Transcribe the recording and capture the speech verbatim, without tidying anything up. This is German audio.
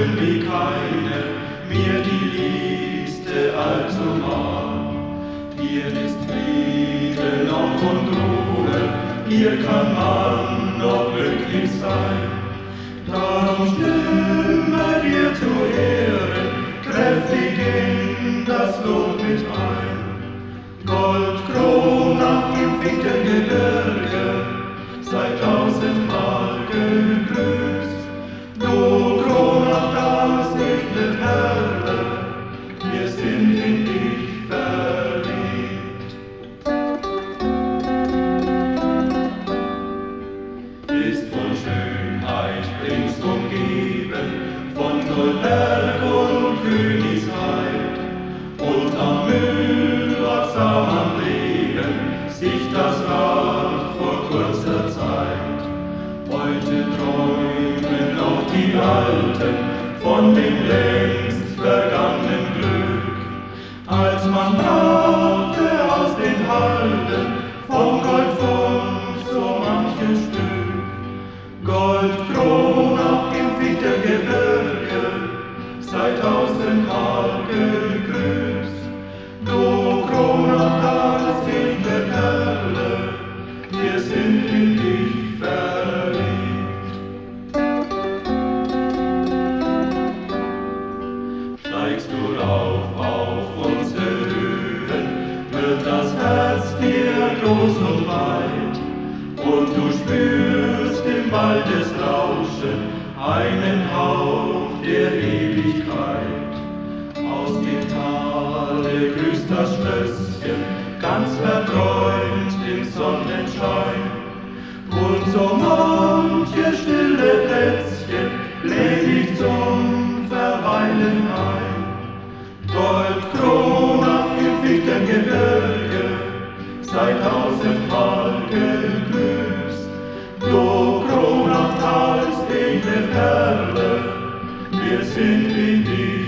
schön wie keine, mir die liebste allzumal. Hier ist Friede noch und Ruhe, hier kann man noch glücklich sein. Darum stimme dir zu Ehren kräftig in das Lob mit ein. Goldkrone im Fichtengebirge, sei tausendmal gegrüßt. Du Kronach, das edle Perle, wir sind in dich verliebt. Ist von Schönheit rings umgeben, von Goldberg und Königsheit, und am Mühlwachsam am Leben sich das Rad vor kurzer Zeit. Heute träumen noch die Alten von dem längst vergangenen Glück, als man brachte aus den Halden vom Goldfund so manches Stück. Goldkrone im Fichtengebirge, sei tausendmal gegrüßt. Du Kronach, das edle Perle, wir sind in dich verliebt. Steigst du rauf auf unsere Höhen, wird das Herz dir groß und weit, und du spürst im Waldesrauschen einen Hauch der Ewigkeit. Aus dem Tale grüßt das Schlösschen, ganz verträumt im Sonnenschein, und so manche stille Plätzchen lädt dich zum Verweilen ein. Goldkrone im Fichtengebirge, sei tausendmal gegrüßt. Du Kronach, das edle Perle, wir sind in dir